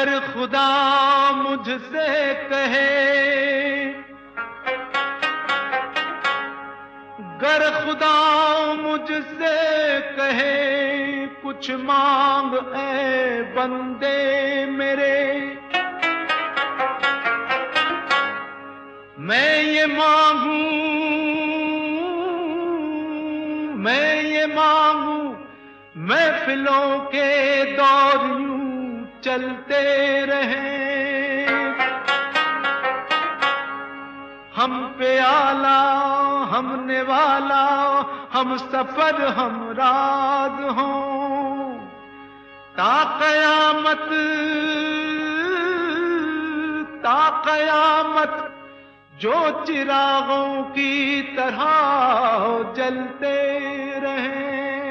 गर खुदा मुझसे कहे, गर खुदा मुझसे कहे कुछ मांग ऐ बंदे मेरे, मैं ये मांगू, मैं ये मांगू, महफिलों के दौर यूं चलते रहे, हम पे आला हम नेवाला, हम सफर हम राज हों, ता कयामत, ता कयामत जो चिरागों की तरह जलते रहे।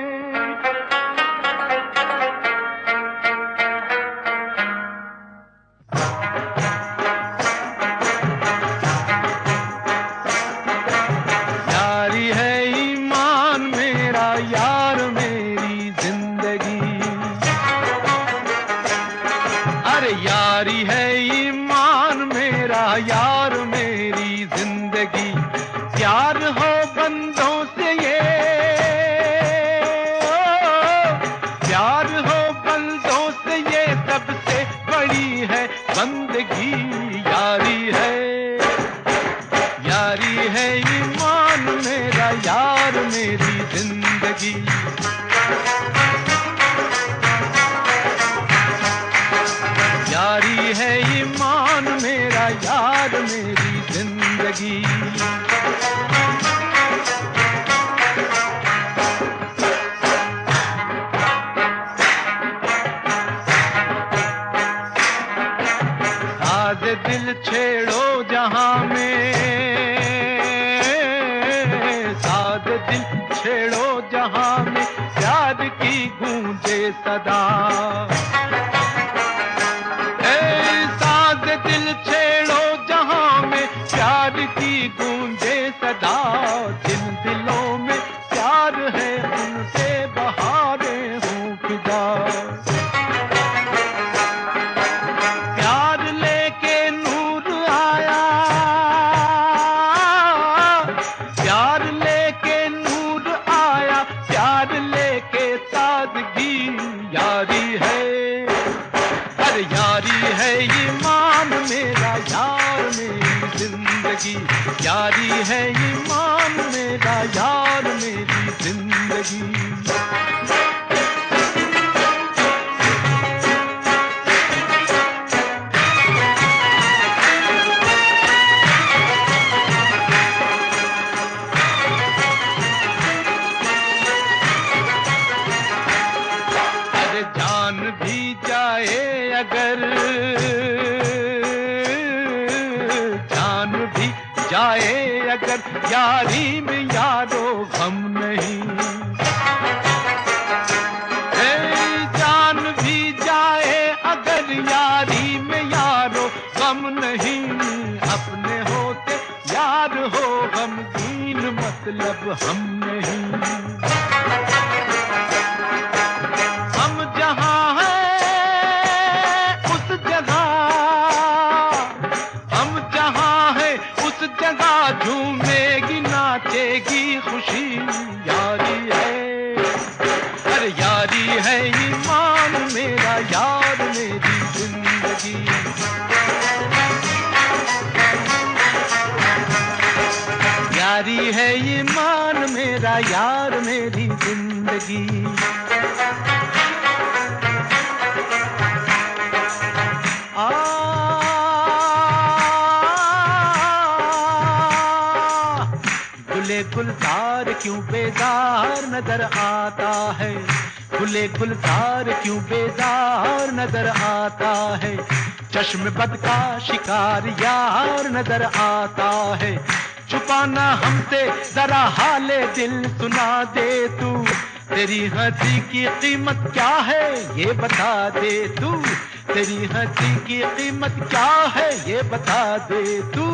यारी है ईमान मेरा यार मेरी जिंदगी, अरे यारी है ईमान मेरा यार मेरी जिंदगी, प्यार हो बंदों से ये, प्यार हो बंदों से ये सबसे बड़ी है बंदगी, यारी है, यारी है ईमान मेरा यार मेरी जिंदगी। यारी है ईमान मेरा यार मेरी जिंदगी। साद दिल छेड़ो जहां में, साद दिल छेड़ो जहां में, प्यार की गूंजे सदा, साद दिल छेड़ो जहां में, प्यार की गूंजे सदा, जिन दिलों में प्यार है उनसे बहारें हों फिदा, प्यार लेके नूर आया, प्यार लेके नूर आया, प्यार लेके सादगी, यारी है, अरे यारी है ईमान मेरा यार मेरी जिंदगी, यारी है ईमान मेरा यार मेरी जिंदगी। जान भी जाए अगर, जान भी जाए अगर, यारी में यारो गम नहीं, जान भी जाए अगर, यारी में यारो गम नहीं, अपने होते यार हो गमगीन मतलब हम नहीं, झूमेगी नाचेगी खुशी, यारी है, अरे यारी है ईमान मेरा यार मेरी जिंदगी। यारी है ईमान मेरा यार मेरी जिंदगी। गुलजार क्यों बेजार नजर आता है, गुले गुलजार क्यों बेजार नजर आता है, चश्म बद का शिकार यार नजर आता है, छुपाना हमसे जरा हाले दिल सुना दे तू, तेरी हंसी की कीमत क्या है ये बता दे तू, तेरी हंसी की कीमत क्या है ये बता दे तू।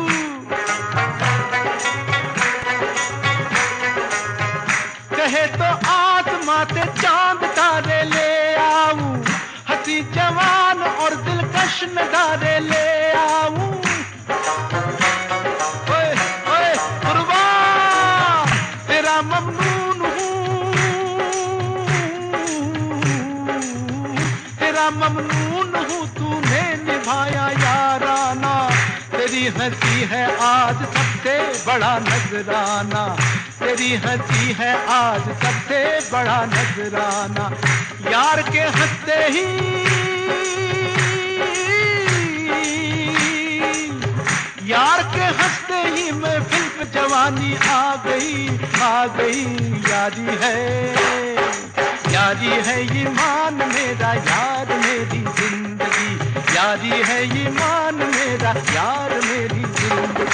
कहे तो आसमां से चांद तारे ले आऊं, हंसी जवान और दिलकश नजारे ले आऊं। ओए ओए कुर्बान तेरा ममनून हूँ, तेरा ममनून हूँ, तूने निभाया याराना। तेरी हंसी है आज सबसे बड़ा नजराना, तेरी हंसी है आज सबसे बड़ा नजराना। यार के हंसते ही, यार के हंसते ही महफिल पे जवानी आ गई, आ गई। यारी है, यारी है ईमान मेरा, यार मेरी जिंदगी। यारी है ईमान मेरा, यार मेरी जिंदगी।